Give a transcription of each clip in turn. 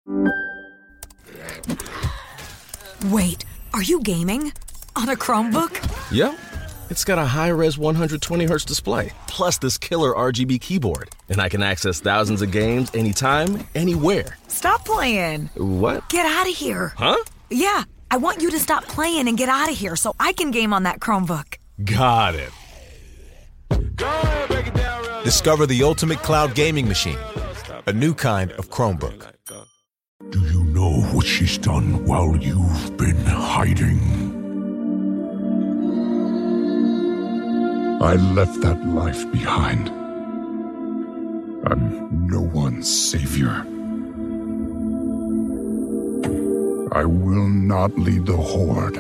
Wait, are you gaming? On a Chromebook? Yep. It's got a high-res 120Hz display, plus this killer RGB keyboard. And I can access thousands of games anytime, anywhere. Stop playing. What? Get out of here. Huh? Yeah, I want you to stop playing and get out of here so I can game on that Chromebook. Got it. Discover the ultimate cloud gaming machine. A new kind of Chromebook. Do you know what she's done while you've been hiding? I left that life behind. I'm no one's savior. I will not lead the Horde.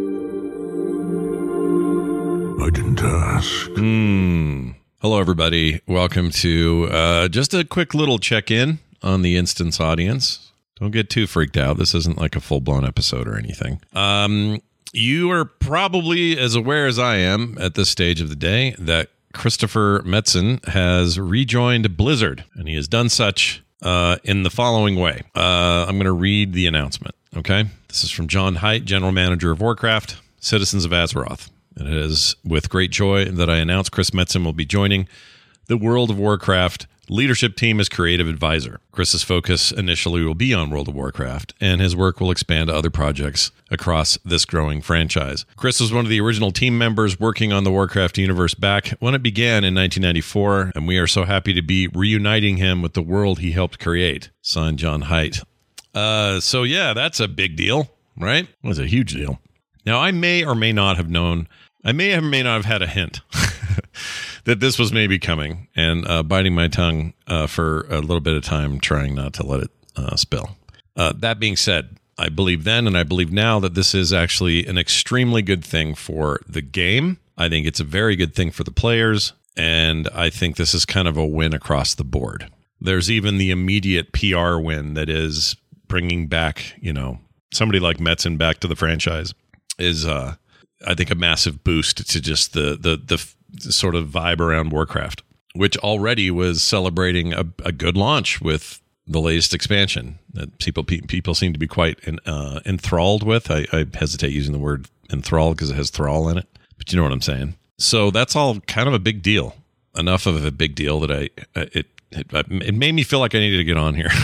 I didn't ask. Hello, everybody. Welcome to just a quick little check-in on the Instance audience. Don't get too freaked out. This isn't like a full-blown episode or anything. You are probably as aware as I am at this stage of the day that Christopher Metzen has rejoined Blizzard, and he has done such in the following way. I'm going to read the announcement, okay? This is from John Haidt, General Manager of Warcraft, Citizens of Azeroth. And it is with great joy that I announce Chris Metzen will be joining the World of Warcraft leadership team as creative advisor. Chris's focus initially will be on World of Warcraft, and his work will expand to other projects across this growing franchise. Chris was one of the original team members working on the Warcraft universe back when it began in 1994, and we are so happy to be reuniting him with the world he helped create. Signed, John Haidt. So yeah, that's a big deal, right? That's a huge deal. Now, I may or may not have known, I may or may not have had a hint that this was maybe coming, and biting my tongue for a little bit of time, trying not to let it spill. That being said, I believe then and I believe now that this is actually an extremely good thing for the game. I think it's a very good thing for the players, and I think this is kind of a win across the board. There's even the immediate PR win that is bringing back, you know, somebody like Metzen back to the franchise is, I think, a massive boost to just the sort of vibe around Warcraft, which already was celebrating a good launch with the latest expansion that people seem to be quite enthralled with. I hesitate using the word enthralled because it has thrall in it, but you know what I'm saying. So that's all kind of a big deal. Enough of a big deal that it made me feel like I needed to get on here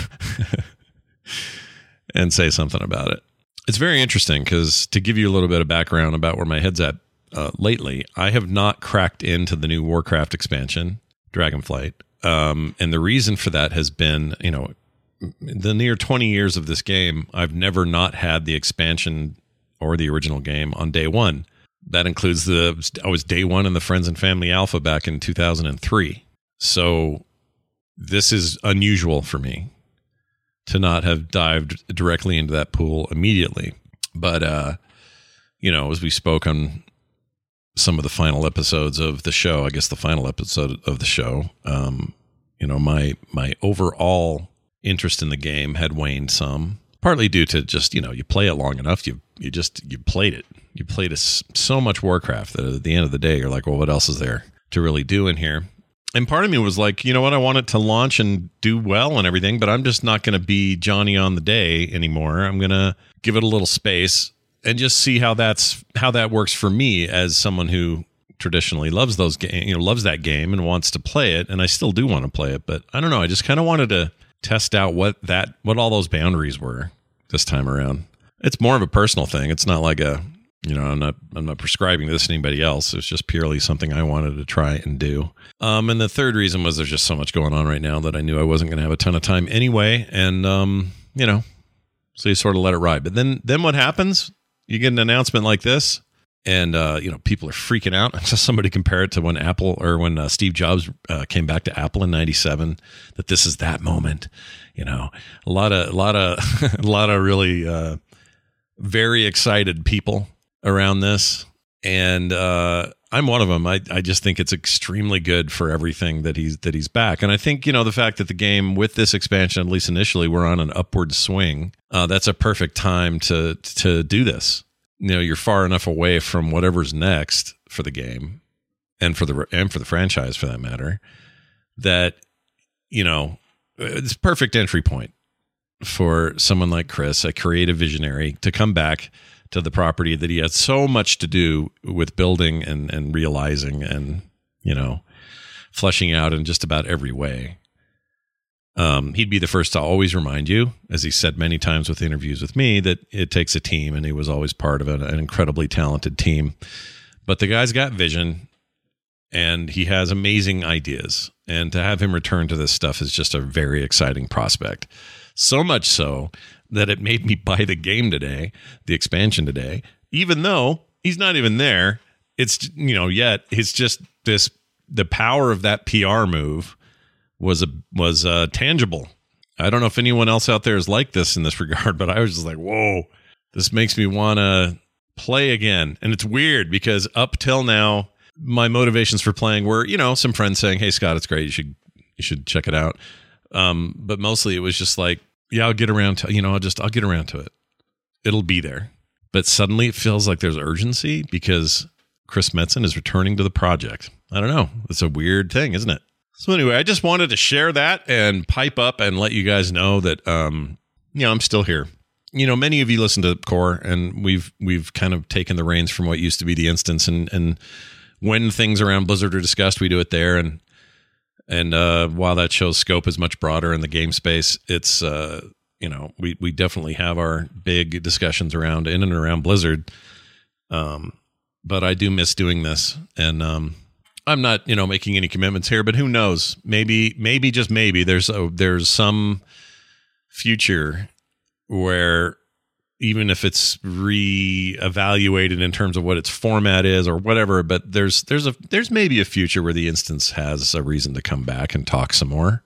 and say something about it. It's very interesting because, to give you a little bit of background about where my head's at lately, I have not cracked into the new Warcraft expansion, Dragonflight. And the reason for that has been, you know, the near 20 years of this game, I've never not had the expansion or the original game on day one. That includes I was day one in the Friends and Family Alpha back in 2003. So this is unusual for me to not have dived directly into that pool immediately. But, you know, as we spoke on some of the final episodes of the show, I guess the final episode of the show, you know, my overall interest in the game had waned some, partly due to just, you know, you play it long enough, you played it. You played so much Warcraft that at the end of the day, you're like, well, what else is there to really do in here? And part of me was like, you know what, I want it to launch and do well and everything, but I'm just not going to be Johnny on the day anymore. I'm going to give it a little space and just see how that works for me as someone who traditionally loves those loves that game and wants to play it. And I still do want to play it, but I don't know. I just kind of wanted to test out what all those boundaries were this time around. It's more of a personal thing. It's not like I'm not prescribing this to anybody else. It's just purely something I wanted to try and do. And the third reason was there's just so much going on right now that I knew I wasn't going to have a ton of time anyway. And, you know, so you sort of let it ride. But then what happens? You get an announcement like this and, you know, people are freaking out. I saw somebody compare it to when Steve Jobs came back to Apple in 97, that this is that moment, you know, a lot of really, very excited people around this, and I'm one of them. I just think it's extremely good for everything that he's back, and I think, you know, the fact that the game with this expansion, at least initially, we're on an upward swing. That's a perfect time to do this. You know, you're far enough away from whatever's next for the game, and for the franchise for that matter, that, you know, it's a perfect entry point. for someone like Chris, a creative visionary, to come back to the property that he had so much to do with building and realizing and, fleshing out in just about every way. He'd be the first to always remind you, as he said many times with interviews with me, that it takes a team, and he was always part of an incredibly talented team. But the guy's got vision, and he has amazing ideas. And to have him return to this stuff is just a very exciting prospect. So much so that it made me buy the game today, the expansion today, even though he's not even there. It's, yet it's just this, the power of that PR move was tangible. I don't know if anyone else out there is like this in this regard, but I was just like, whoa, this makes me want to play again. And it's weird because up till now, my motivations for playing were, some friends saying, hey, Scott, it's great. You should check it out. But mostly it was just like, yeah, I'll get around to, I'll get around to it. It'll be there. But suddenly it feels like there's urgency because Chris Metzen is returning to the project. I don't know. It's a weird thing, isn't it? So anyway, I just wanted to share that and pipe up and let you guys know that, I'm still here. Many of you listen to Core, and we've kind of taken the reins from what used to be the Instance, and when things around Blizzard are discussed, we do it there. And while that show's scope is much broader in the game space, it's, we definitely have our big discussions in and around Blizzard. But I do miss doing this, and I'm not, making any commitments here, but who knows? Maybe just maybe there's some future where even if it's reevaluated in terms of what its format is or whatever, but there's maybe a future where the Instance has a reason to come back and talk some more.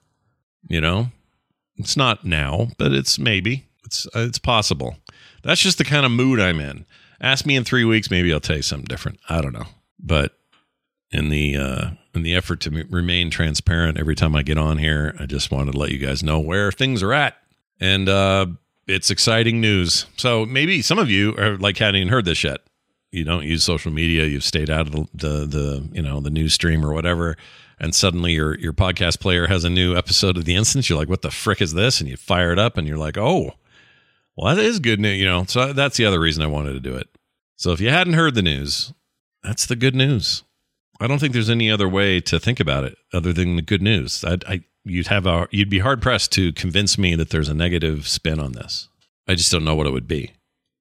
It's not now, but it's maybe it's possible. That's just the kind of mood I'm in. Ask me in 3 weeks, maybe I'll tell you something different. I don't know, but in the effort to remain transparent every time I get on here, I just wanted to let you guys know where things are at. And it's exciting news. So maybe some of you are like hadn't even heard this yet. You don't use social media. You've stayed out of the news stream or whatever. And suddenly your podcast player has a new episode of The Instance. You're like, what the frick is this? And you fire it up and you're like, oh, well, that is good news. So that's the other reason I wanted to do it. So if you hadn't heard the news, that's the good news. I don't think there's any other way to think about it other than the good news. You'd be hard pressed to convince me that there's a negative spin on this. I just don't know what it would be.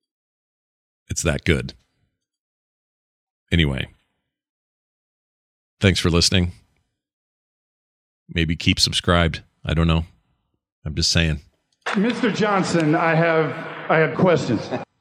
It's that good. Anyway, thanks for listening. Maybe keep subscribed. I don't know. I'm just saying. Mr. Johnson, I have questions.